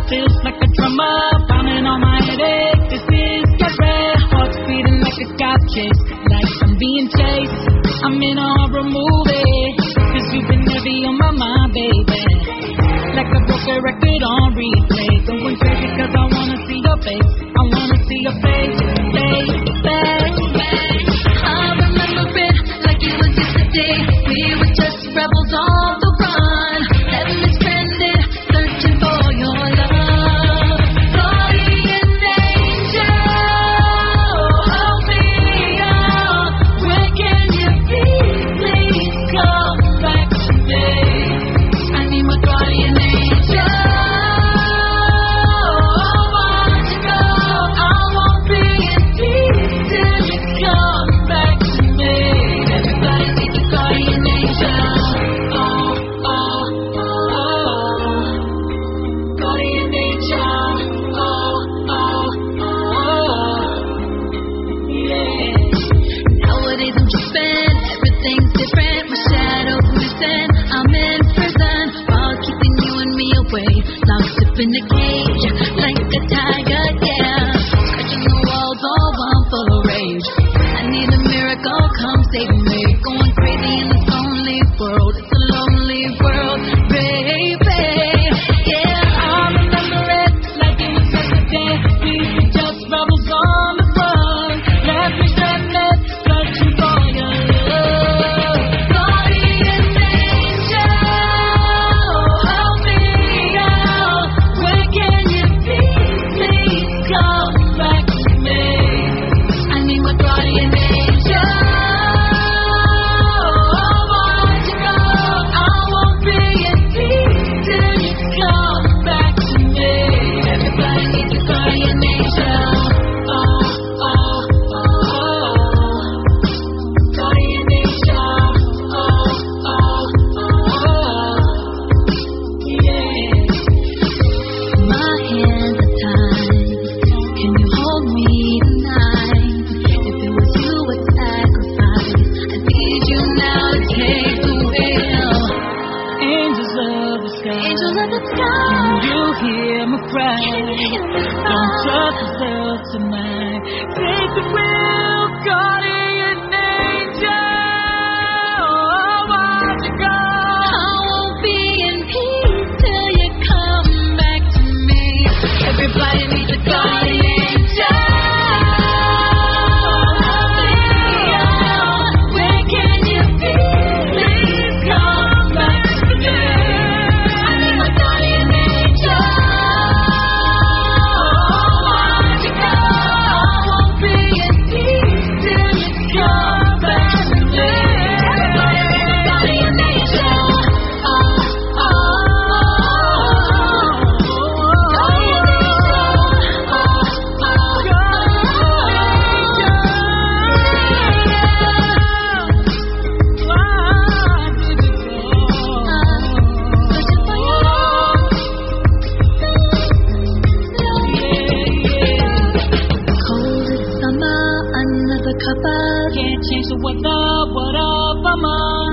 feels like a drummer, pounding on my headache. This is scary, heart's beating like a cop chase, like I'm being chased. I'm in a horror movie, 'cause you've been heavy on my mind, baby. Like a broken record on replay, going crazy 'cause I wanna see your face. I wanna see your face, baby. I remember it like it was yesterday. We were just rebels on the run, left me stranded, searching for your love. Guardian angel, hold me up. Where can you be? Please come back to me. I need my guardian angel. I want to go. I won't be in peace till you come back to me. Everybody needs a guardian angel. Oh, oh, oh. Guardian angel. Oh, oh, oh. Yeah. Nowadays I'm tripping, everything's different. My shadow's missing. I'm in prison while keeping you and me away. Locked up in a cage like a tiger, yeah. Scratching the walls, all I'm full of rage. I need a miracle, come save me. Going crazy in this lonely world. It's a lonely world, baby. Yeah, I remember it like it was yesterday. We were just rebels on the run, left me stranded, searching for your love. guardian angel, help me out. Where can you be? Please come back to me. I need my guardian angel. I want to go. I won't be in peace till you come back to me. Everybody needs a guardian angel. Oh, oh, oh, oh. Guardian angel. Oh, oh, oh, yeah. My hands are tied. Can you hold me tonight? If it was you, I'd sacrifice. I need you now to take the wheel. Angels of the sky, Angel of the sky. can you hear my cry? Don't Don't trust yourself tonight. Take the wheel, guardian angel. I want to go. I won't be in peace till you come back to me. Everybody needs a guardian angel. Where can you be? Please come back to me. I need my guardian angel. I want to go. I won't be in peace till you come back to me. Everybody needs a guardian angel. Oh, oh, guardian Cold as summer, another cuppa. Can't change the weather, what up, I'm on.